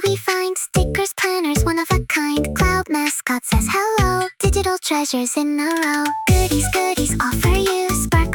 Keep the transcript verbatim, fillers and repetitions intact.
We find stickers, planners, one of a kind. Cloud mascot says hello. Digital treasures in a row. Goodies, goodies all for you. Spark